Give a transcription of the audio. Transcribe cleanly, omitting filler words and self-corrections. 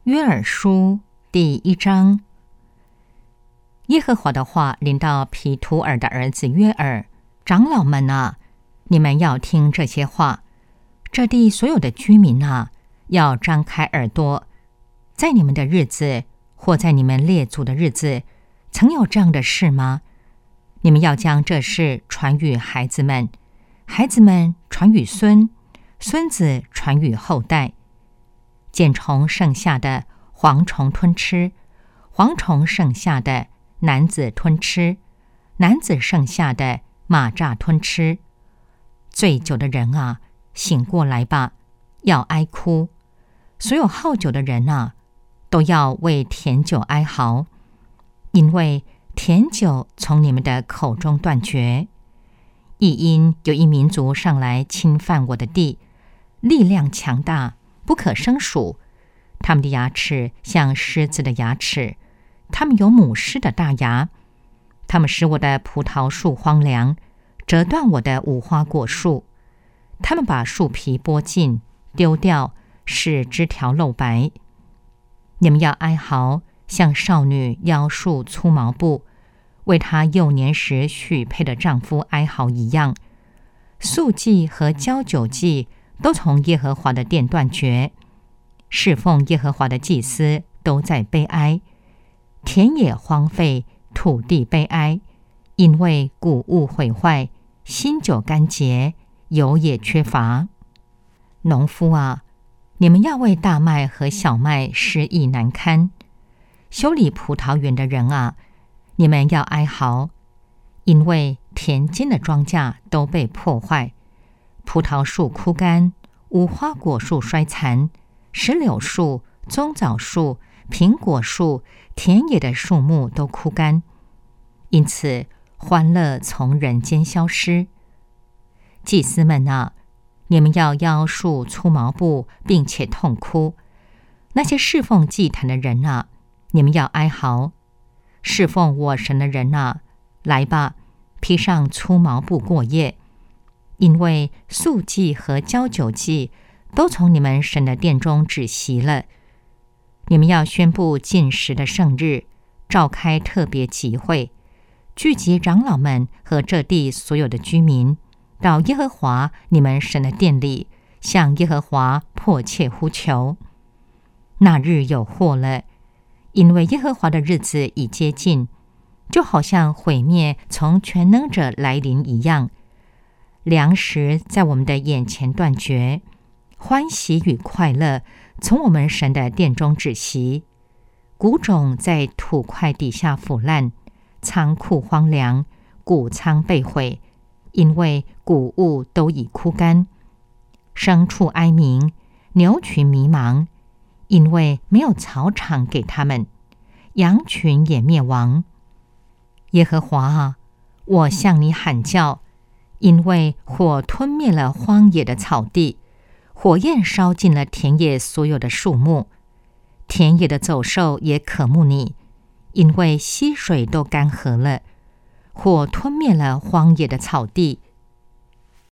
约珥书第1章。耶和华的话临到毗土珥的儿子约珥，长老们啊，你们要听这些话。这地所有的居民啊，要张开耳朵。在你们的日子，或在你们列祖的日子，曾有这样的事吗？你们要将这事传与孩子们，孩子们传与孙，孙子传与后代。茧虫剩下的蝗虫吞吃，蝗虫剩下的男子吞吃，男子剩下的蚂蚱吞吃。醉酒的人啊，醒过来吧，要哀哭；所有好酒的人啊，都要为甜酒哀嚎，因为甜酒从你们的口中断绝。亦因有一民族上来侵犯我的地，力量强大，不可胜数。他们的牙齿像狮子的牙齿，他们有母狮的大牙。他们使我的葡萄树荒凉，折断我的无花果树。他们把树皮剥尽，丢掉，使枝条露白。你们要哀嚎，像少女腰束粗毛布，为她幼年时许配的丈夫哀嚎一样。素祭和交酒祭都从耶和华的殿断绝，侍奉耶和华的祭司都在悲哀。田野荒废，土地悲哀，因为谷物毁坏，新酒干竭，油也缺乏。农夫啊，你们要为大麦和小麦失意难堪。修理葡萄园的人啊，你们要哀嚎，因为田间的庄稼都被破坏，葡萄树枯干，无花果树衰残，石榴树、棕枣树、苹果树、田野的树木都枯干，因此欢乐从人间消失。祭司们啊，你们要腰束粗毛布，并且痛哭。那些侍奉祭坛的人啊，你们要哀嚎。侍奉我神的人啊，来吧，披上粗毛布过夜，因为素祭和交酒祭都从你们神的殿中止息了。你们要宣布禁食的圣日，召开特别集会，聚集长老们和这地所有的居民，到耶和华你们神的殿里，向耶和华迫切呼求。那日有祸了，因为耶和华的日子已接近，就好像毁灭从全能者来临一样。粮食在我们的眼前断绝，欢喜与快乐从我们神的殿中止息。谷种在土块底下腐烂，仓库荒凉，谷仓被毁，因为谷物都已枯干。牲畜哀鸣，牛群迷茫，因为没有草场给他们，羊群也灭亡。耶和华啊，我向你喊叫，因为火吞灭了荒野的草地，火焰烧尽了田野所有的树木。田野的走兽也渴慕你，因为溪水都干涸了。火吞灭了荒野的草地，